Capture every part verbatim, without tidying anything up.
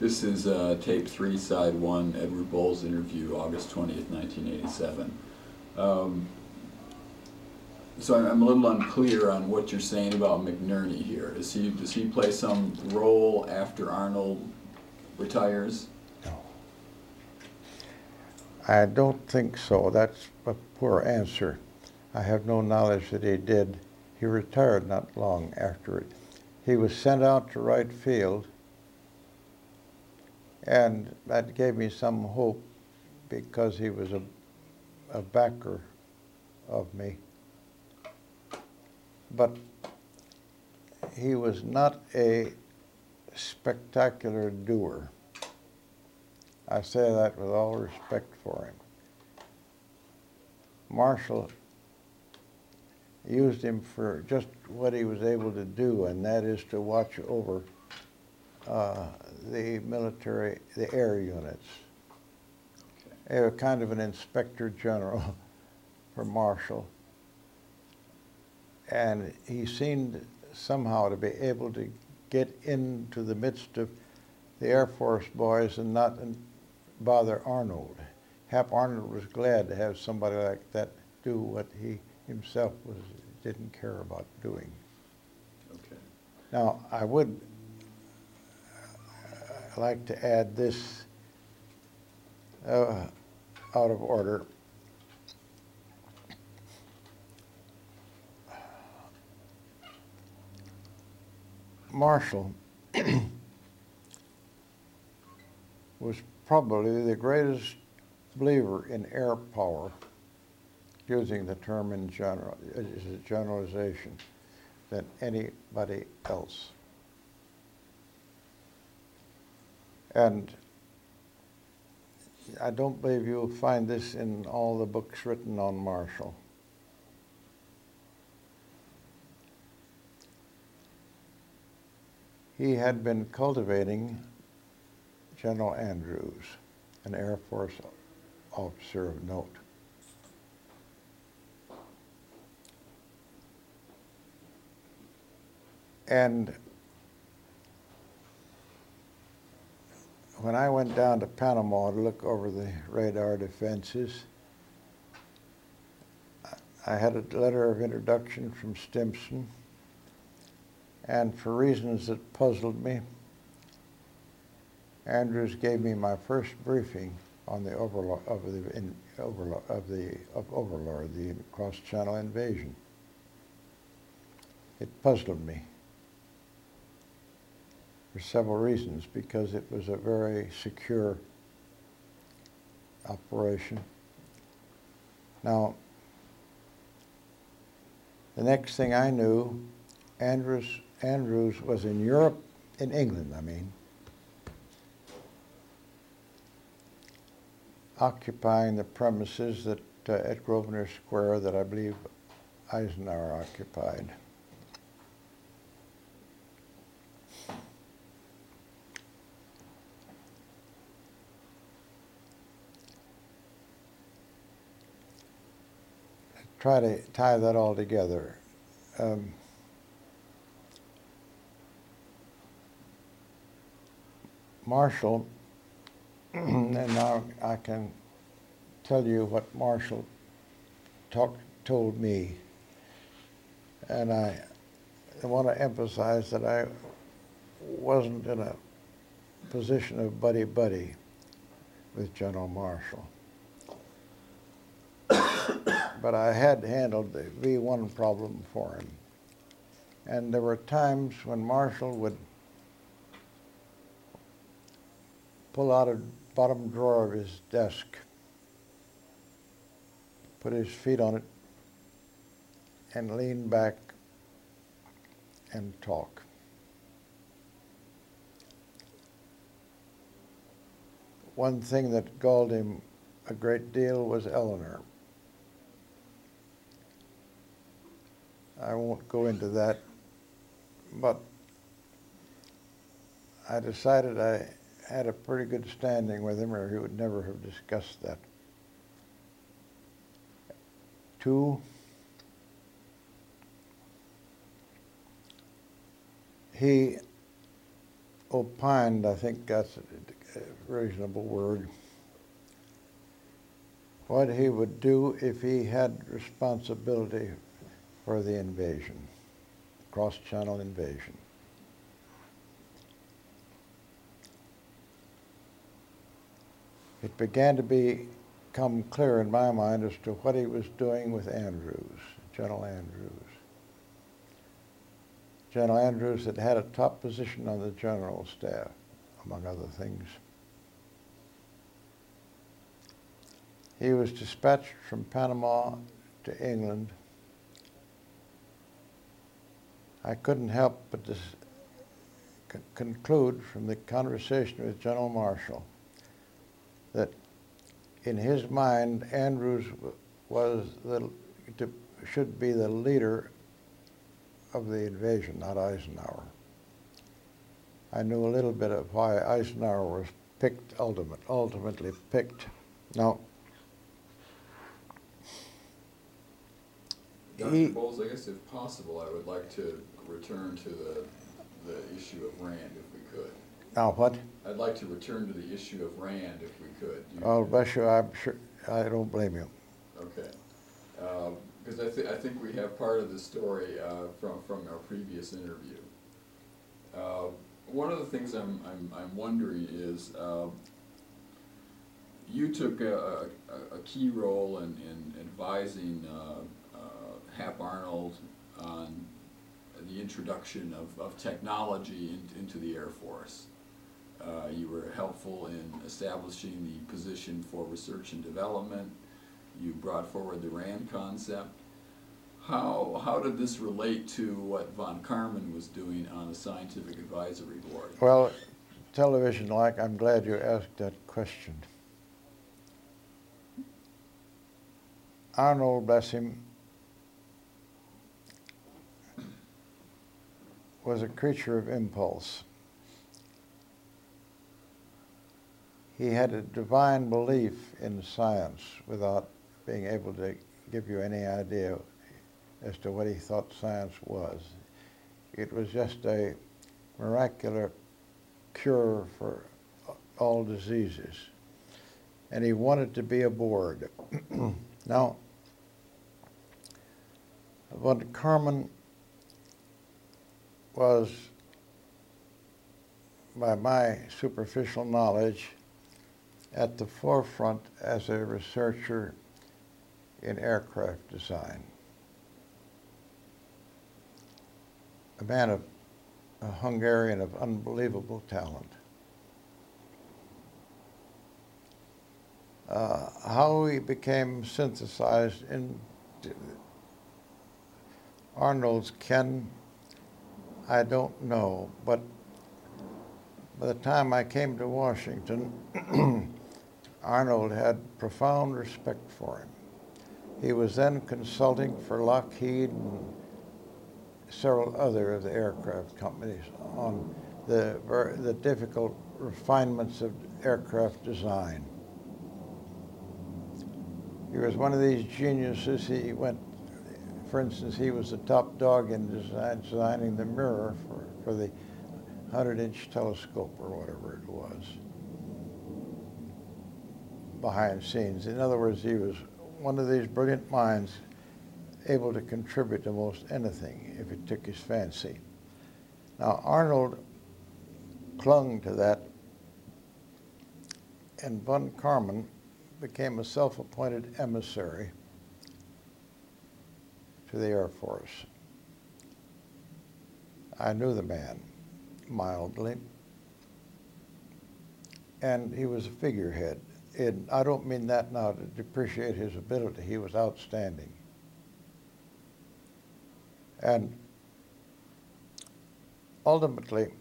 This is uh, tape three, side one, Edward Bowles interview, August twentieth, nineteen eighty-seven. Um, so I'm, I'm a little unclear on what you're saying about McNerney here. Is he, does he play some role after Arnold retires? No. I don't think so. That's a poor answer. I have no knowledge that he did. He retired not long after it. He was sent out to right field, and that gave me some hope because he was a, a backer of me. But he was not a spectacular doer. I say that with all respect for him. Marshall used him for just what he was able to do, and that is to watch over uh, the military, the air units. Okay. They were kind of an inspector general for Marshall. And he seemed somehow to be able to get into the midst of the Air Force boys and not bother Arnold. Hap Arnold was glad to have somebody like that do what he himself was didn't care about doing. Okay. Now, I would like to add this uh, out of order. Marshall was probably the greatest believer in air power, using the term in general, as a generalization, than anybody else. And I don't believe you'll find this in all the books written on Marshall. He had been cultivating General Andrews, an Air Force officer of note. And when I went down to Panama to look over the radar defenses, I had a letter of introduction from Stimson, and for reasons that puzzled me, Andrews gave me my first briefing on the overlord of the in, overlord of the of Overlord, the cross-channel invasion. It puzzled me for several reasons, because it was a very secure operation. Now, the next thing I knew, Andrews Andrews was in Europe, in England, I mean, occupying the premises that uh, at Grosvenor Square that I believe Eisenhower occupied. Try to tie that all together. Um, Marshall, and now I can tell you what Marshall talk, told me. And I, I want to emphasize that I wasn't in a position of buddy-buddy with General Marshall. But I had handled the V one problem for him. And there were times when Marshall would pull out a bottom drawer of his desk, put his feet on it, and lean back and talk. One thing that galled him a great deal was Eleanor. I won't go into that, but I decided I had a pretty good standing with him, or he would never have discussed that. Two, he opined, I think that's a reasonable word, what he would do if he had responsibility for the invasion, cross-channel invasion. It began to become clear in my mind as to what he was doing with Andrews, General Andrews. General Andrews had had a top position on the general staff, among other things. He was dispatched from Panama to England. I couldn't help but dis- c- conclude from the conversation with General Marshall that in his mind, Andrews w- was the, to, should be the leader of the invasion, not Eisenhower. I knew a little bit of why Eisenhower was picked, ultimate, ultimately picked. Now, Doctor he, Bowles, I guess if possible, I would like to return to the, the issue of Rand if we could. now what? I'd like to return to the issue of Rand if we could. You- Oh, bless you, I'm sure, I don't blame you. Okay. Because I, th- I think we have part of the story uh, from, from our previous interview. Uh, one of the things I'm, I'm, I'm wondering is, uh, you took a, a, a key role in, in advising uh, uh, Hap Arnold on the introduction of, of technology in, into the Air Force. Uh, you were helpful in establishing the position for research and development. You brought forward the RAND concept. How, how did this relate to what von Karman was doing on the scientific advisory board? Well, television-like, I'm glad you asked that question. Arnold, bless him, was a creature of impulse. He had a divine belief in science without being able to give you any idea as to what he thought science was. It was just a miraculous cure for all diseases. And he wanted to be aboard. Now, von Karman was, by my superficial knowledge, at the forefront as a researcher in aircraft design. A man of, a Hungarian of unbelievable talent. Uh, how he became synthesized into Arnold's ken, I don't know, but by the time I came to Washington, Arnold had profound respect for him. He was then consulting for Lockheed and several other of the aircraft companies on the, the difficult refinements of aircraft design. He was one of these geniuses. He went, for instance, he was the top dog in design, designing the mirror for, for the hundred-inch telescope or whatever it was, behind scenes. In other words, he was one of these brilliant minds able to contribute to most anything if it took his fancy. Now, Arnold clung to that, and von Karman became a self-appointed emissary to the Air Force. I knew the man mildly, and he was a figurehead. And I don't mean that now to depreciate his ability. He was outstanding. And ultimately,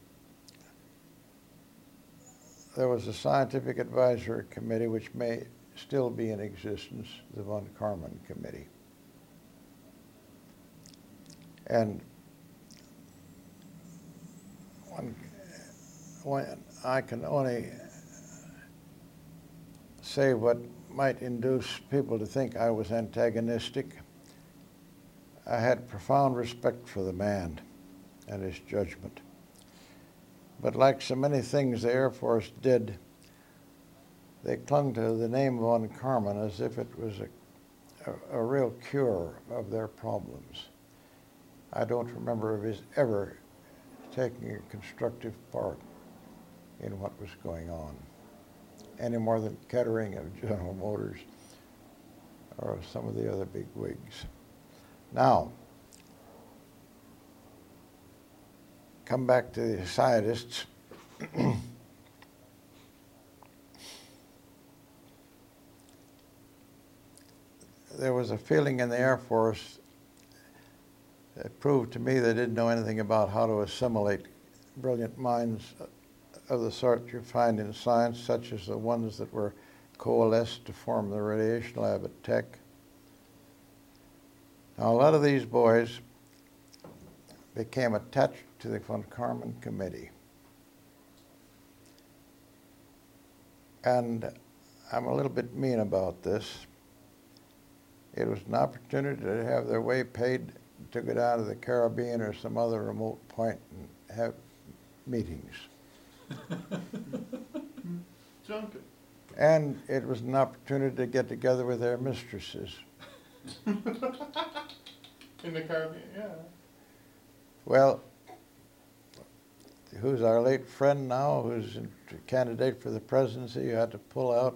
there was a scientific advisory committee which may still be in existence, the von Karman Committee. And when, when I can only say what might induce people to think I was antagonistic, I had profound respect for the man and his judgment. But like so many things the Air Force did, they clung to the name von Karman as if it was a, a, a real cure of their problems. I don't remember of his ever taking a constructive part in what was going on, any more than Kettering of General Motors or some of the other big wigs. Now, come back to the scientists. There was a feeling in the Air Force that proved to me they didn't know anything about how to assimilate brilliant minds of the sort you find in science, such as the ones that were coalesced to form the radiation lab at Tech. Now, a lot of these boys became attached to the von Karman Committee. And I'm a little bit mean about this. It was an opportunity to have their way paid to go down to the Caribbean or some other remote point and have meetings. Junket. And it was an opportunity to get together with their mistresses. In the Caribbean, yeah. Well, who's our late friend now, who's a candidate for the presidency, who had to pull out.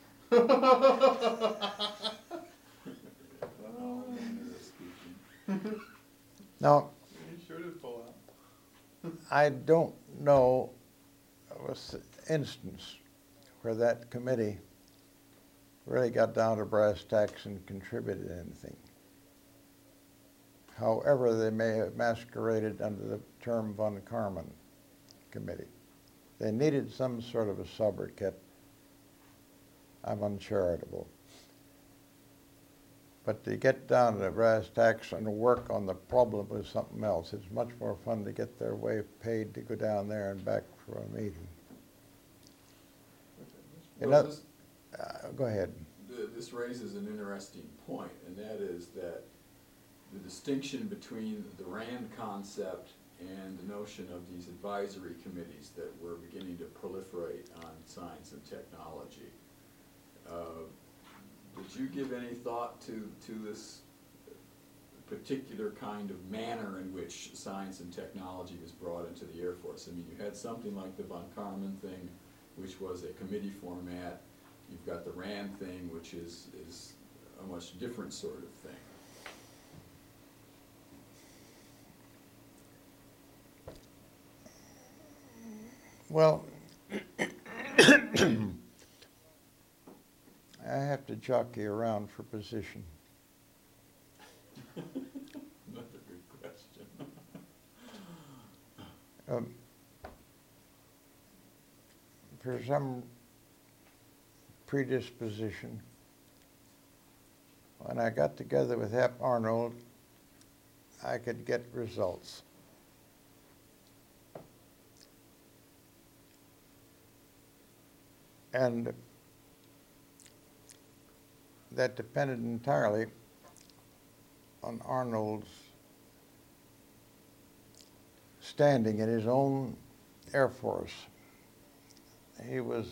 Now, You sure did pull out. I don't know of an instance where that committee really got down to brass tacks and contributed anything. However, they may have masqueraded under the term von Karman Committee. They needed some sort of a sobriquet. I'm uncharitable. But to get down to brass tacks and work on the problem was something else. It's much more fun to get their way paid to go down there and back for a meeting. In Well, oth- this, uh, go ahead. th- this raises an interesting point, and that is that the distinction between the RAND concept and the notion of these advisory committees that were beginning to proliferate on science and technology. Uh, did you give any thought to, to this particular kind of manner in which science and technology was brought into the Air Force? I mean, you had something like the von Karman thing, which was a committee format. You've got the RAND thing, which is, is a much different sort of thing. Well, I have to jockey around for position. Another good question. Um, for some predisposition, when I got together with Hap Arnold, I could get results. And that depended entirely on Arnold's standing in his own Air Force. He was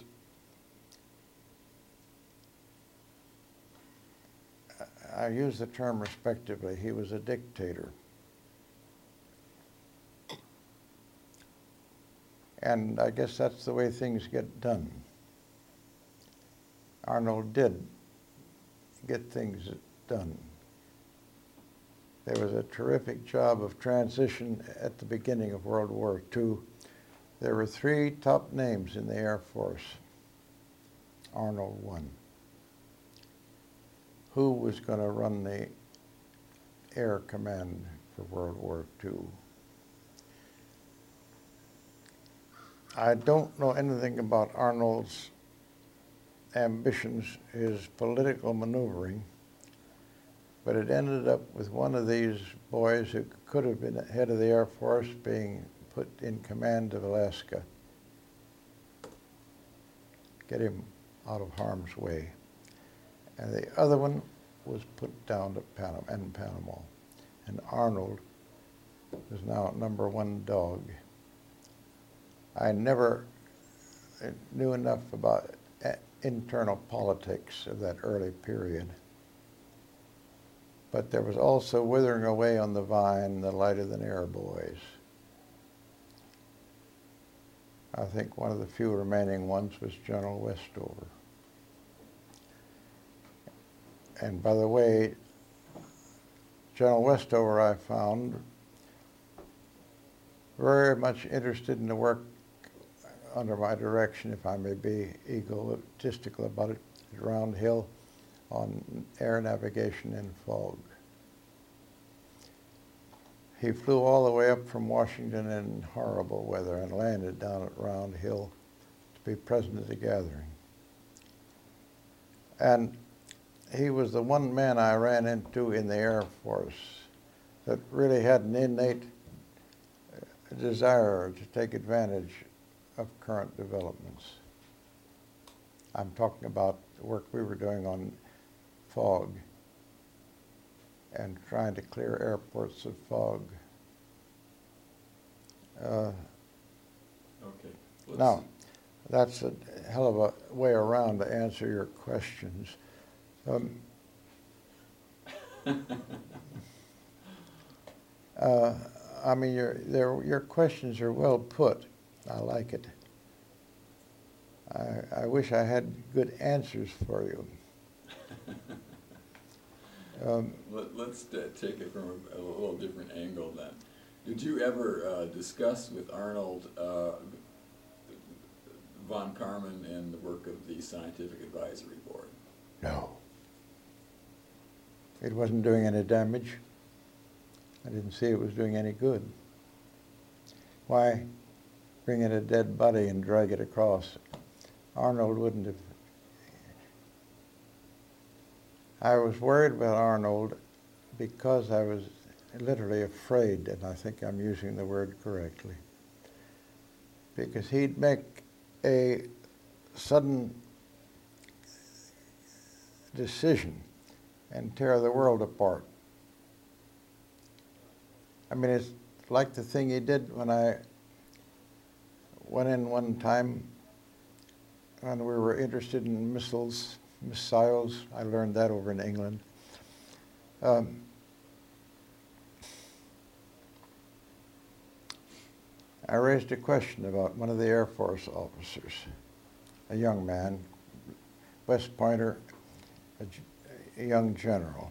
I use the term respectively, he was a dictator. And I guess that's the way things get done. Arnold did get things done. There was a terrific job of transition at the beginning of World War Two. There were three top names in the Air Force. Arnold won. Who was going to run the Air Command for World War Two? I don't know anything about Arnold's ambitions, his political maneuvering, but it ended up with one of these boys who could have been head of the Air Force being put in command of Alaska. Get him out of harm's way. And the other one was put down to Panama, in Panama. And Arnold was now number one dog. I never uh, knew enough about uh, internal politics of that early period. But there was also Withering Away on the Vine, The Lighter Than Air Boys. I think one of the few remaining ones was General Westover. And by the way, General Westover I found very much interested in the work under my direction, if I may be egotistical about it, at Round Hill on air navigation in fog. He flew all the way up from Washington in horrible weather and landed down at Round Hill to be present at the gathering. And he was the one man I ran into in the Air Force that really had an innate desire to take advantage of current developments. I'm talking about the work we were doing on fog and trying to clear airports of fog. Uh, Okay. Let's now, that's a hell of a way around to answer your questions. Um, uh, I mean, your, their, your questions are well put. I like it. I, I wish I had good answers for you. Um, Let, let's uh, take it from a, a little different angle then. Did you ever uh, discuss with Arnold uh, von Karman and the work of the Scientific Advisory Board? no. It wasn't doing any damage. I didn't see it was doing any good. Why bring in a dead body and drag it across? Arnold wouldn't have. I was worried about Arnold because I was literally afraid, and I think I'm using the word correctly, because he'd make a sudden decision and tear the world apart. I mean, it's like the thing he did when I went in one time when we were interested in missiles, missiles. I learned that over in England. Um, I raised a question about one of the Air Force officers, a young man, West Pointer, a, a young general.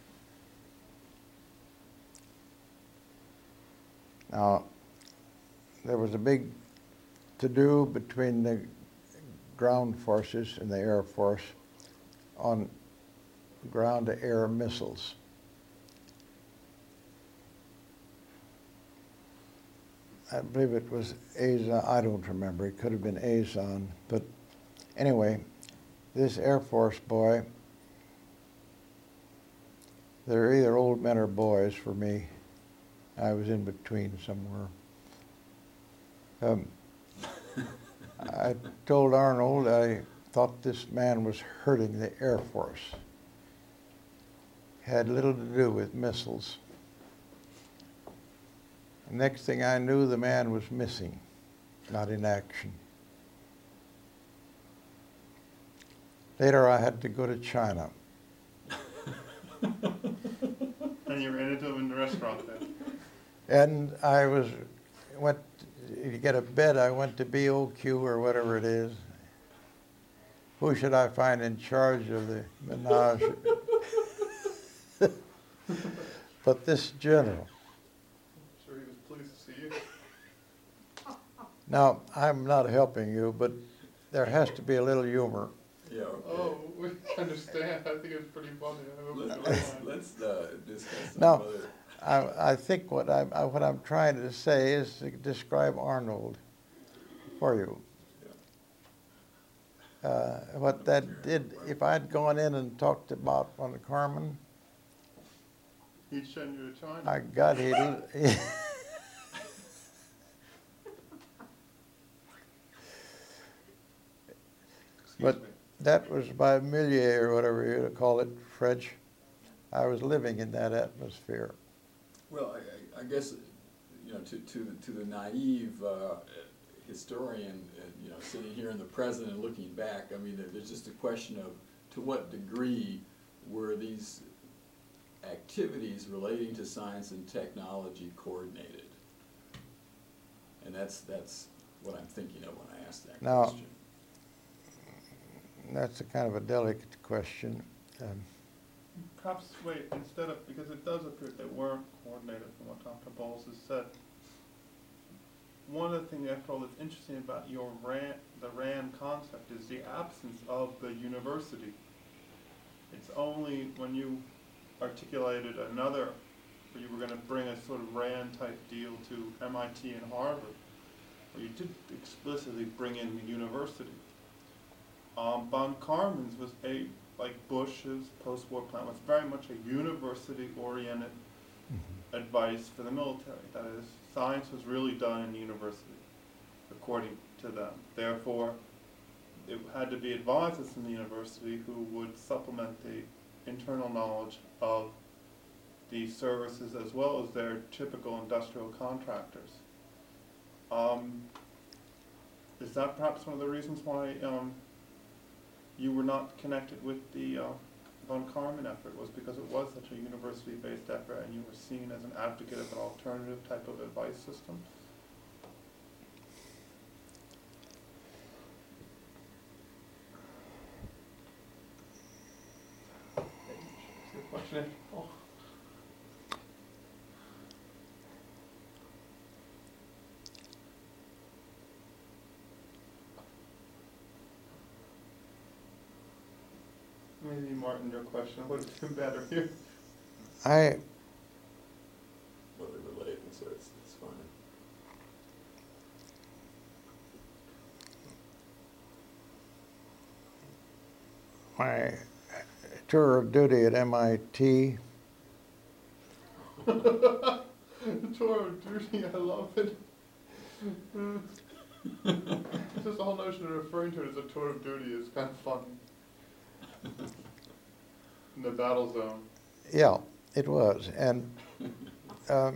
Now, there was a big to-do between the ground forces and the Air Force on ground-to-air missiles. I believe it was Azon, I don't remember, it could have been Azon, but anyway, this Air Force boy, they're either old men or boys for me. I was in between somewhere. Um, I told Arnold I thought this man was hurting the Air Force. Had little to do with missiles. The next thing I knew, the man was missing, not in action. Later, I had to go to China. And you ran into him in the restaurant then. And I was, went, to get a bed, I went to B O Q or whatever it is. Who should I find in charge of the menage? But this general. I'm sure he was pleased to see you. Now, I'm not helping you, but there has to be a little humor. Yeah, okay. Oh, we understand. I think it's pretty funny. I hope Let- it's Let's, fine. let's uh, discuss some No. other. I, I think what I'm, I, what I'm trying to say is to describe Arnold for you. Uh, what that did, if I'd gone in and talked about von Karman, He'd send you to China. I got he. he Excuse but me. that was my milieu, or whatever you call it, French. I was living in that atmosphere. Well, I, I- I guess, you know, to, to, the- to the naive uh, historian, uh, you know, sitting here in the present and looking back, I mean, there- there's just a question of to what degree were these activities relating to science and technology coordinated? And that's, that's what I'm thinking of when I ask that Now- question. That's a kind of a delicate question. Um, Perhaps, wait, instead of, because it does appear they weren't coordinated from what Doctor Bowles has said. One of the things I thought that's interesting about your RAN, the RAN concept is the absence of the university. It's only when you articulated another, where you were gonna bring a sort of RAN type deal to M I T and Harvard, where you did explicitly bring in the university. Um, Von Karman's was a, like Bush's post-war plan, was very much a university-oriented advice for the military. That is, science was really done in university, according to them. Therefore, it had to be advisors from the university who would supplement the internal knowledge of the services as well as their typical industrial contractors. Um, is that perhaps one of the reasons why um, you were not connected with the uh, Von Karman effort, was because it was such a university-based effort and you were seen as an advocate of an alternative type of advice system? Good question. Oh. Maybe Martin, your question would have been better here. I, Well, they're related, so it's, it's fine. my tour of duty at M I T, Tour of duty, I love it. Just the whole notion of referring to it as a tour of duty is kind of funny. In the battle zone. yeah, it was. And um,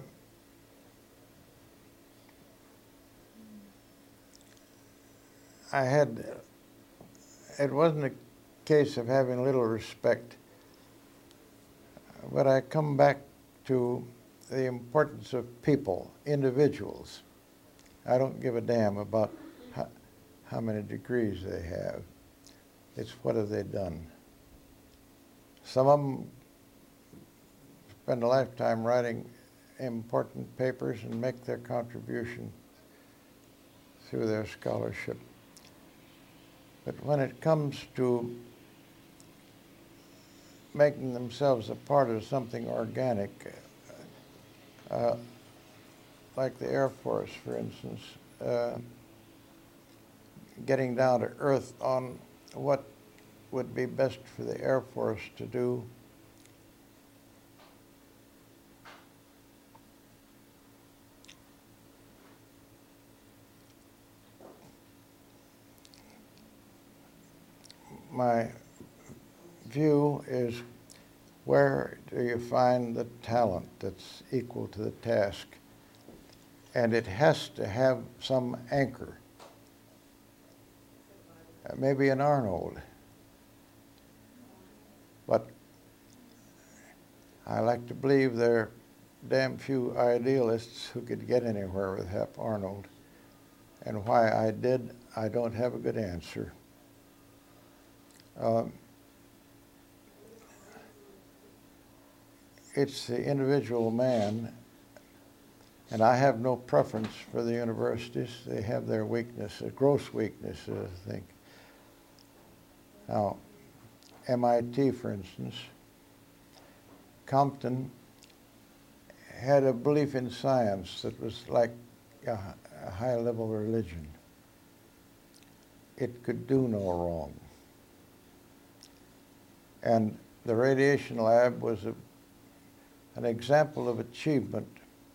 I had, it wasn't a case of having little respect, but I come back to the importance of people, individuals. I don't give a damn about how, how many degrees they have. It's what have they done. Some of them spend a lifetime writing important papers and make their contribution through their scholarship. But when it comes to making themselves a part of something organic, uh, like the Air Force, for instance, uh, getting down to earth on what would be best for the Air Force to do, my view is, where do you find the talent that's equal to the task? And it has to have some anchor. Uh, maybe an Arnold. But I like to believe there are damn few idealists who could get anywhere with Hap Arnold. And why I did, I don't have a good answer. Um, it's the individual man, and I have no preference for the universities. They have their weaknesses, gross weaknesses, I think. Now, M I T, for instance, Compton had a belief in science that was like a, a high-level religion. It could do no wrong. And the radiation lab was a, an example of achievement,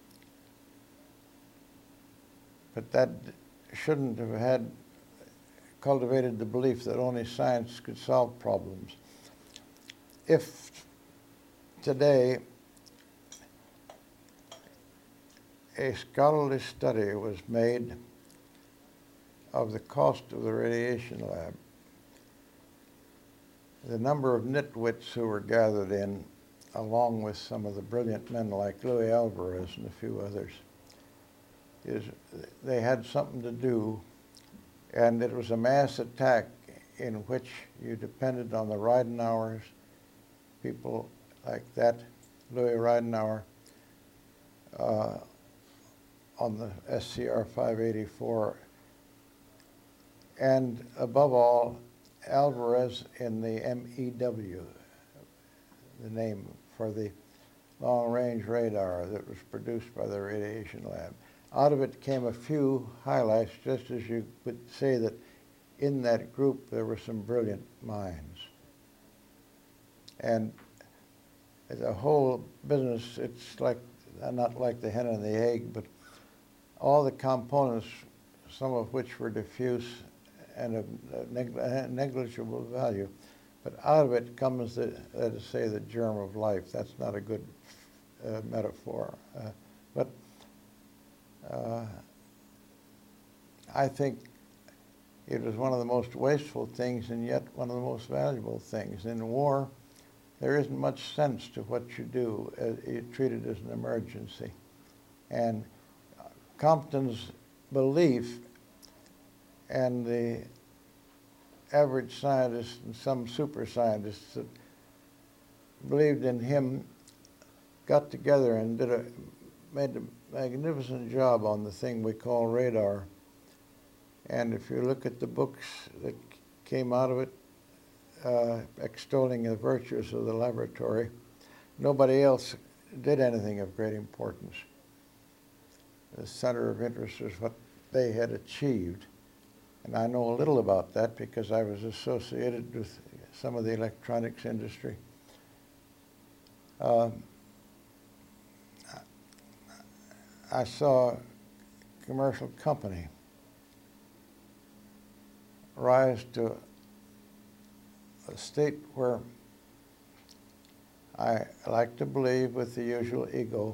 but that shouldn't have had cultivated the belief that only science could solve problems. If today a scholarly study was made of the cost of the radiation lab. The number of nitwits who were gathered in, along with some of the brilliant men like Louis Alvarez and a few others, is they had something to do, and it was a mass attack in which you depended on the Ridenauers, people like that, Louis Ridenauer, uh, on the S C R five eighty-four, and above all, Alvarez in the M E W, the name for the long-range radar that was produced by the Radiation Lab. Out of it came a few highlights, just as you would say that in that group there were some brilliant minds. And the whole business, it's like, not like the hen and the egg, but all the components, some of which were diffuse and of neg negligible value, but out of it comes, the, let us say, the germ of life. That's not a good uh, metaphor. Uh, but uh, I think it was one of the most wasteful things and yet one of the most valuable things. In war, there isn't much sense to what you do. Uh, you treat it as an emergency. And Compton's belief, and the average scientist and some super scientists that believed in him got together and did a, made a magnificent job on the thing we call radar. And if you look at the books that came out of it, uh, extolling the virtues of the laboratory, nobody else did anything of great importance. The center of interest was what they had achieved. And I know a little about that because I was associated with some of the electronics industry. Um, I saw a commercial company rise to a state where I like to believe, with the usual ego,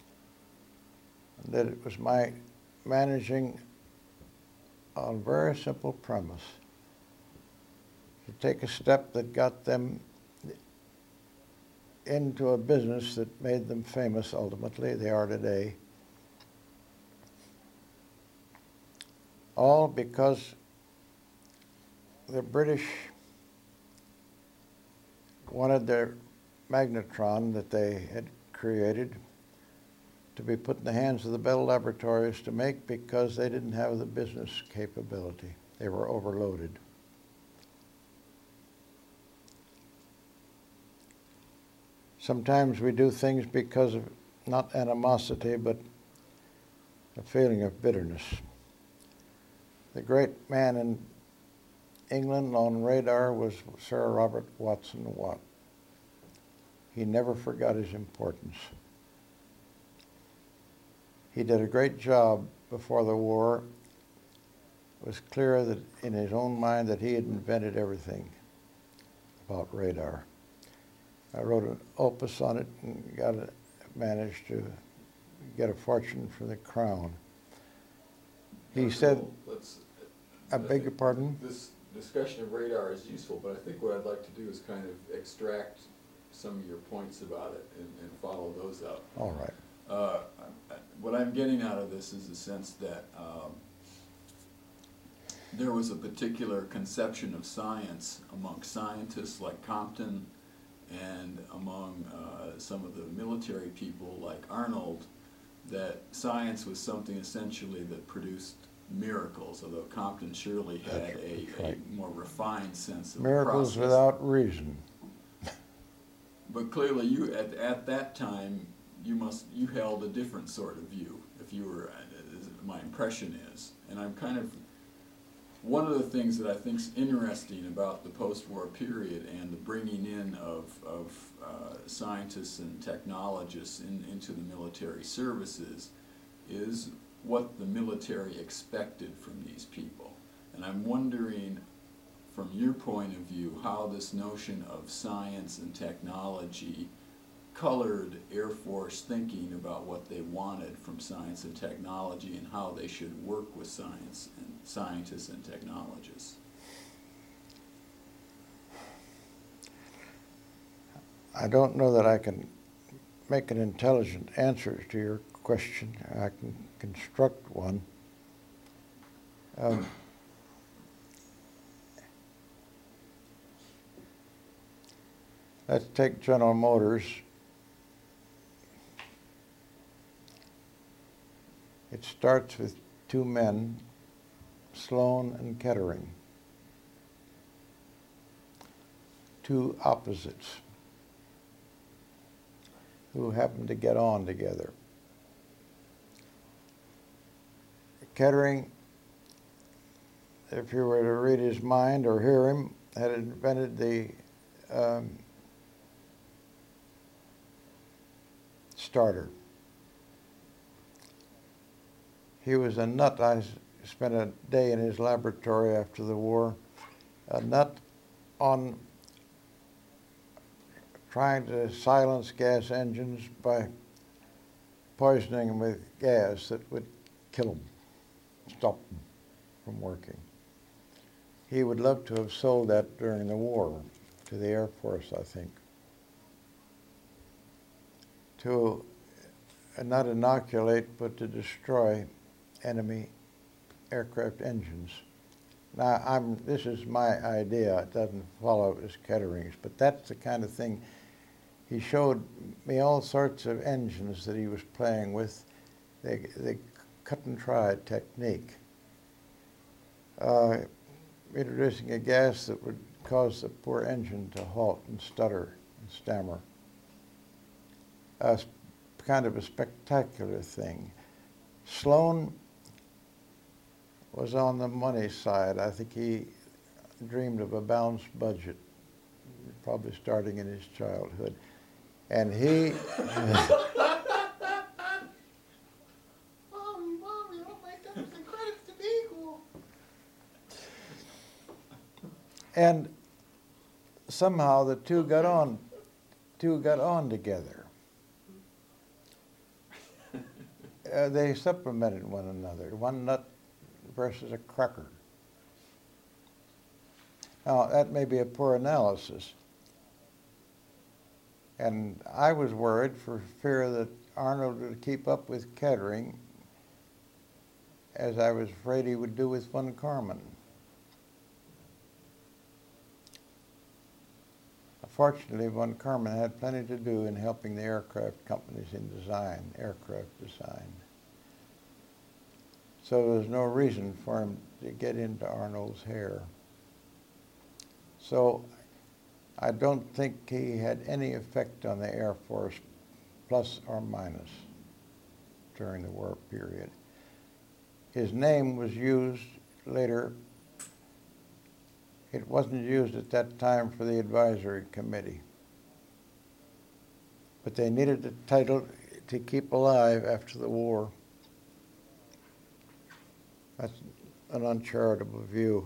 that it was my managing on a very simple premise to take a step that got them into a business that made them famous ultimately. They are today. All because the British wanted their magnetron that they had created to be put in the hands of the Bell Laboratories to make, because they didn't have the business capability. They were overloaded. Sometimes we do things because of not animosity, but a feeling of bitterness. The great man in England on radar was Sir Robert Watson Watt. He never forgot his importance. He did a great job before the war. It was clear that in his own mind that he had invented everything about radar. I wrote an opus on it and got it, managed to get a fortune from the Crown. He Doctor said, Gold, let's, I beg your pardon? This discussion of radar is useful, but I think what I'd like to do is kind of extract some of your points about it and, and follow those up. All right. Uh, I- I- what I'm getting out of this is the sense that um, there was a particular conception of science among scientists like Compton and among uh, some of the military people like Arnold, that science was something essentially that produced miracles, although Compton surely had That's- a, that's right. a more refined sense of Miracles process. without reason. But clearly, you at at that time, you must you held a different sort of view. If you were, as my impression is, and I'm kind of one of the things that I think is interesting about the post-war period and the bringing in of of uh, scientists and technologists in, into the military services is what the military expected from these people. And I'm wondering, from your point of view, how this notion of science and technology colored Air Force thinking about what they wanted from science and technology and how they should work with science and scientists and technologists? I don't know that I can make an intelligent answer to your question. I can construct one. Um, let's take General Motors. It starts with two men, Sloan and Kettering, two opposites who happen to get on together. Kettering, if you were to read his mind or hear him, had invented the um, starter. He was a nut. I spent a day in his laboratory after the war, a nut on trying to silence gas engines by poisoning them with gas that would kill them, stop them from working. He would love to have sold that during the war to the Air Force, I think, to uh, not inoculate, but to destroy enemy aircraft engines. Now, I'm, this is my idea. It doesn't follow as Kettering's, but that's the kind of thing. He showed me all sorts of engines that he was playing with. They, they cut and try technique. Uh, introducing a gas that would cause the poor engine to halt and stutter and stammer. A kind of a spectacular thing. Sloan was on the money side. I think he dreamed of a balanced budget, probably starting in his childhood. And he... Mommy, Mommy, all my debits and credits to be equal. And somehow the two got on, two got on together. Uh, they supplemented one another. One nut versus a cracker. Now, that may be a poor analysis. And I was worried for fear that Arnold would keep up with Kettering, as I was afraid he would do with von Karman. Fortunately, von Karman had plenty to do in helping the aircraft companies in design, aircraft design. So there was no reason for him to get into Arnold's hair. So I don't think he had any effect on the Air Force, plus or minus, during the war period. His name was used later. It wasn't used at that time for the advisory committee. But they needed the title to keep alive after the war. That's an uncharitable view.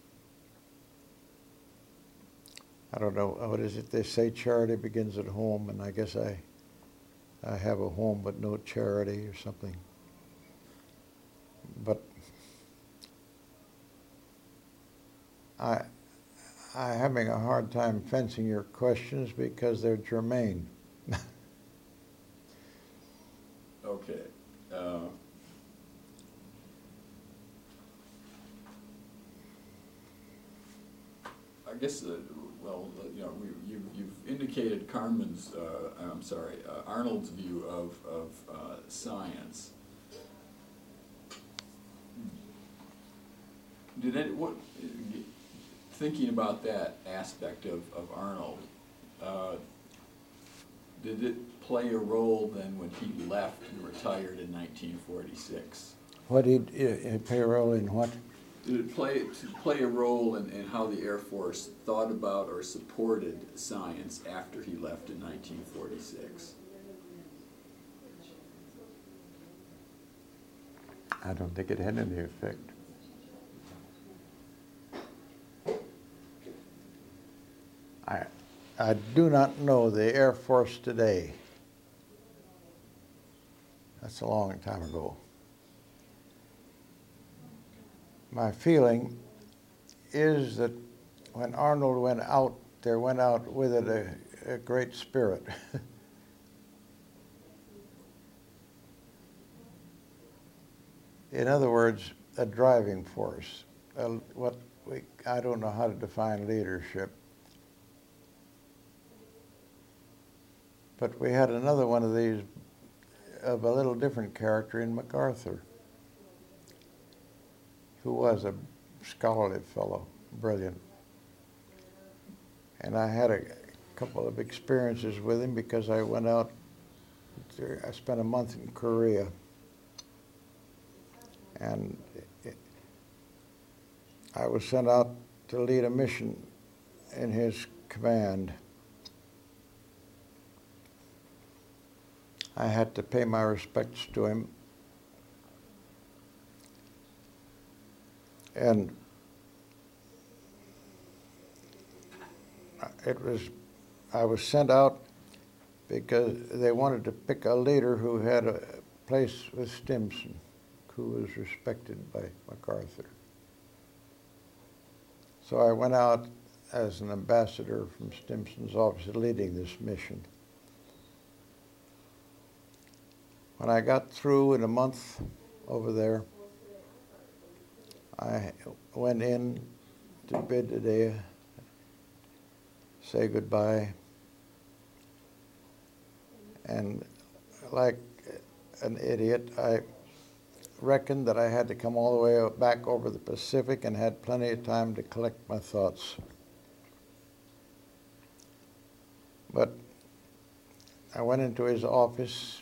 I don't know, what is it? They say charity begins at home, and I guess I, I have a home but no charity or something. But I, I'm having a hard time fencing your questions because they're germane. Okay. Uh, I guess, uh, well, uh, you know, we, you, you've indicated Karman's, uh, I'm sorry, uh, Arnold's view of, of uh, science. Did it, what, thinking about that aspect of, of Arnold, uh, did it play a role then when he left and retired in nineteen forty-six? What did it play a role in what? Did it play, to play a role in, in how the Air Force thought about or supported science after he left in nineteen forty-six? I don't think it had any effect. I, I do not know the Air Force today. That's a long time ago. my feeling is that when Arnold went out, there went out with it a, a great spirit. In other words, a driving force. A, what we, I don't know how to define leadership, but we had another one of these of a little different character in MacArthur, who was a scholarly fellow, brilliant. And I had a couple of experiences with him because I went out, to, I spent a month in Korea. And it, I was sent out to lead a mission in his command. I had to pay my respects to him. And it was, I was sent out because they wanted to pick a leader who had a place with Stimson, who was respected by MacArthur. So I went out as an ambassador from Stimson's office leading this mission. When I got through in a month over there, I went in to bid adieu, say goodbye, and like an idiot, I reckoned that I had to come all the way back over the Pacific and had plenty of time to collect my thoughts. But I went into his office.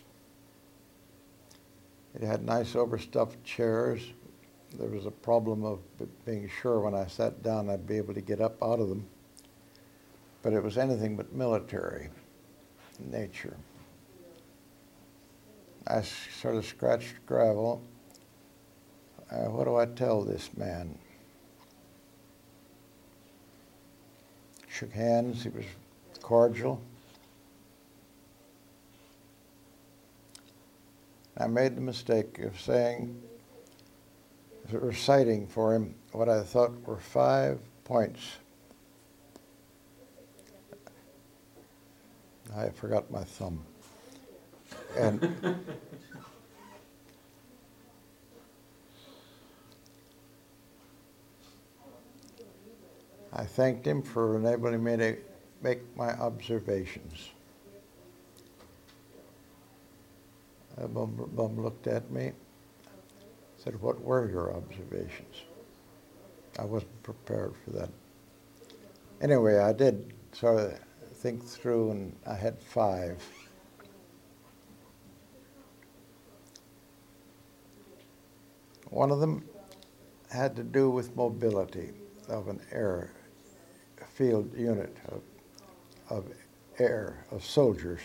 It had nice overstuffed chairs. There was a problem of being sure when I sat down I'd be able to get up out of them. But it was anything but military in nature. I sort of scratched gravel. Uh, what do I tell this man? Shook hands, he was cordial. I made the mistake of saying, reciting for him what I thought were five points. I forgot my thumb. And I thanked him for enabling me to make my observations. Uh, Bum, Bum looked at me, said, "What were your observations?" I wasn't prepared for that. Anyway, I did sort of think through, and I had five. One of them had to do with mobility of an airfield unit of, of air, of soldiers.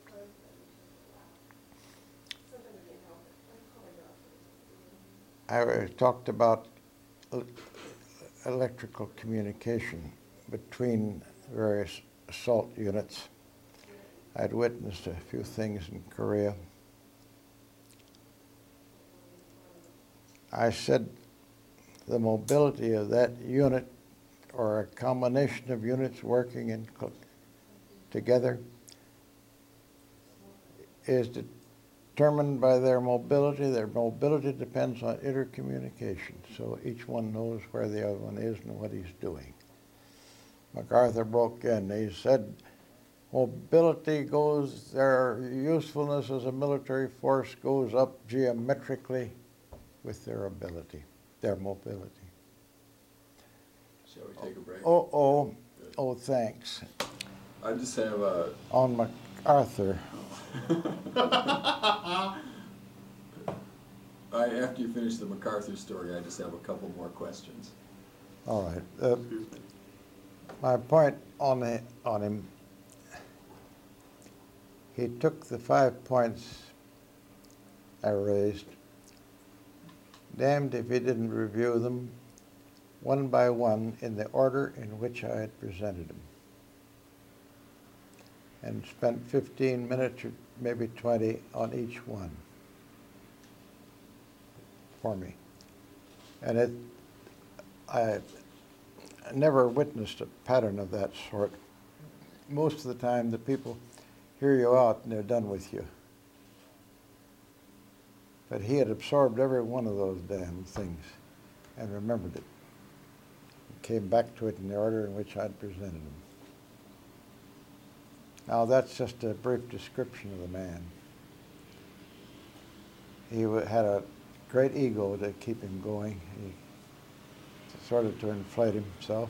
I talked about electrical communication between various assault units. I'd witnessed a few things in Korea. I said the mobility of that unit, or a combination of units working in together, is determined by their mobility. Their mobility depends on intercommunication, so each one knows where the other one is and what he's doing. MacArthur broke in. He said, mobility goes, their usefulness as a military force goes up geometrically with their ability, their mobility. Shall we take a break? Oh, oh, oh, thanks. I just have a... On MacArthur. I, after you finish the MacArthur story, I just have a couple more questions. All right. Uh, my point on, the, on him, he took the five points I raised, damned if he didn't review them one by one in the order in which I had presented them, and spent fifteen minutes or maybe twenty on each one for me. And it, I never witnessed a pattern of that sort. Most of the time, the people hear you out and they're done with you. But he had absorbed every one of those damn things and remembered it. Came back to it in the order in which I'd presented him. Now that's just a brief description of the man. He had a great ego to keep him going. He sort of to inflate himself.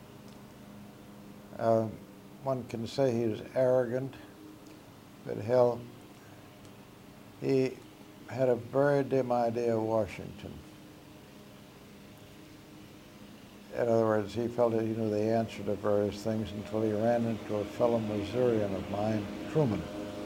Uh, one can say he was arrogant, but hell, he had a very dim idea of Washington. In other words, he felt that he knew the answer to various things until he ran into a fellow Missourian of mine, Truman.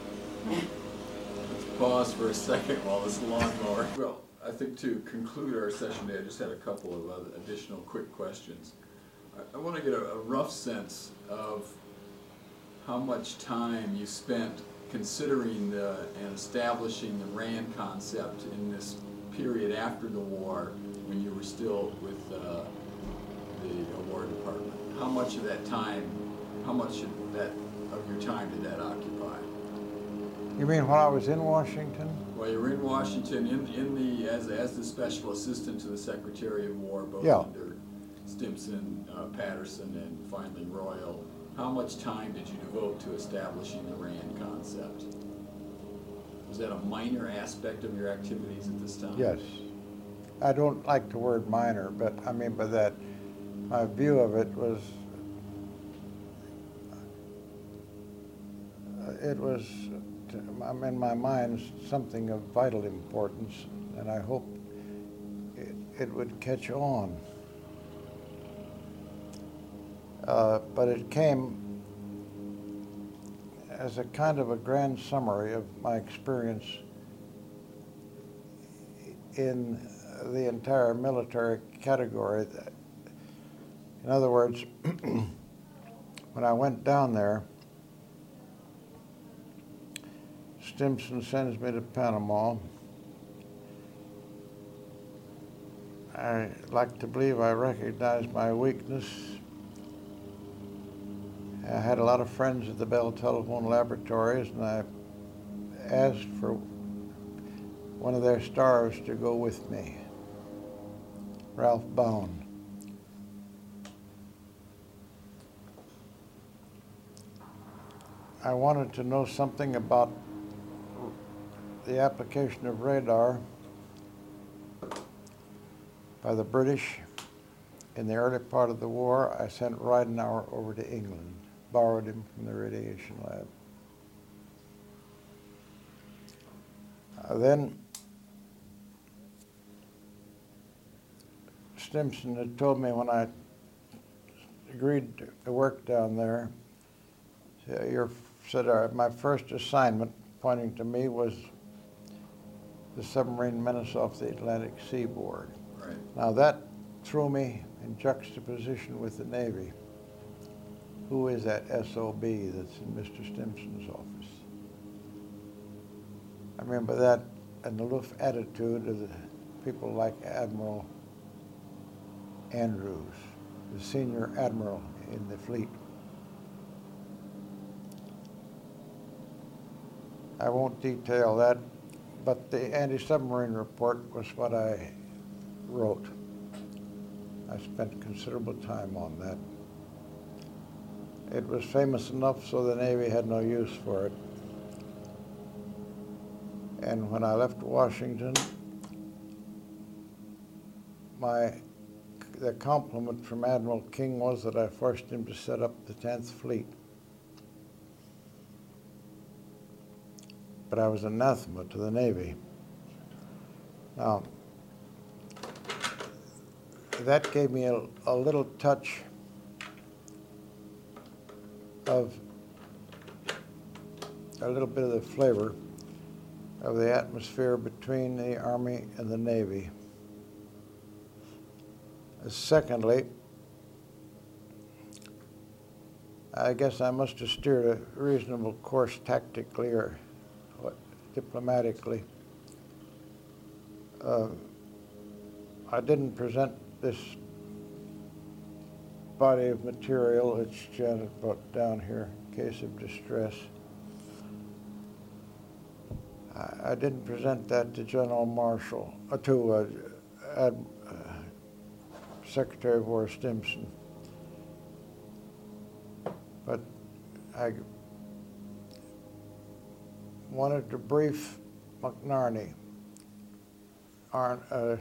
Let's pause for a second while this lawnmower. Well, I think to conclude our session today, I just had a couple of other additional quick questions. I, I want to get a, a rough sense of how much time you spent considering the, and establishing the RAND concept in this period after the war when you were still with uh, the War Department. How much of that time, how much of that of your time did that occupy? You mean when I was in Washington? Well, you were in Washington in, in the as as the special assistant to the Secretary of War, both yeah. under Stimson, uh, Patterson, and finally Royal. How much time did you devote to establishing the RAND concept? Was that a minor aspect of your activities at this time? Yes. I don't like the word minor, but I mean by that, my view of it was, it was, I'm in my mind, something of vital importance, and I hope it, it would catch on. Uh, but it came as a kind of a grand summary of my experience in the entire military category. In other words, when I went down there, Stimson sends me to Panama. I like to believe I recognized my weakness. I had a lot of friends at the Bell Telephone Laboratories, and I asked for one of their stars to go with me, Ralph Bound. I wanted to know something about the application of radar by the British in the early part of the war. I sent Ridenhour over to England, borrowed him from the radiation lab. Uh, then Stimson had told me when I agreed to work down there, your, said uh, my first assignment, pointing to me, was the submarine menace off the Atlantic seaboard. Right. Now that threw me in juxtaposition with the Navy. Who is that S O B that's in Mister Stimson's office? I remember that an aloof attitude of the people like Admiral Andrews, the senior admiral in the fleet. I won't detail that, but the anti-submarine report was what I wrote. I spent considerable time on that. It was famous enough so the Navy had no use for it. And when I left Washington, my the compliment from Admiral King was that I forced him to set up the tenth Fleet. But I was anathema to the Navy. Now, that gave me a, a little touch of a little bit of the flavor of the atmosphere between the Army and the Navy. Secondly, I guess I must have steered a reasonable course tactically or what, diplomatically. Uh, I didn't present this body of material that Janet brought down here, case of distress. I, I didn't present that to General Marshall, uh, to uh, Ad, uh, Secretary of War Stimson, but I wanted to brief McNarney, our, uh,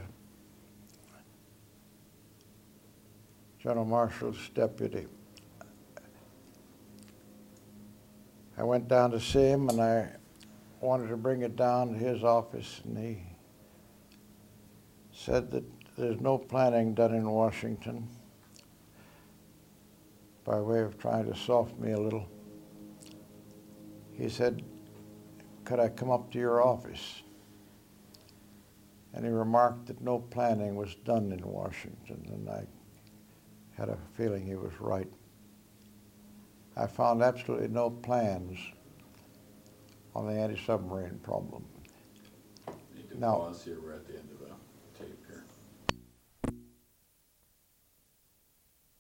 General Marshall's deputy. I went down to see him, and I wanted to bring it down to his office, and he said that there's no planning done in Washington, by way of trying to soften me a little. He said, could I come up to your office? And he remarked that no planning was done in Washington, and I had a feeling he was right. I found absolutely no plans on the anti-submarine problem. Need to Now- pause here, we're at the end of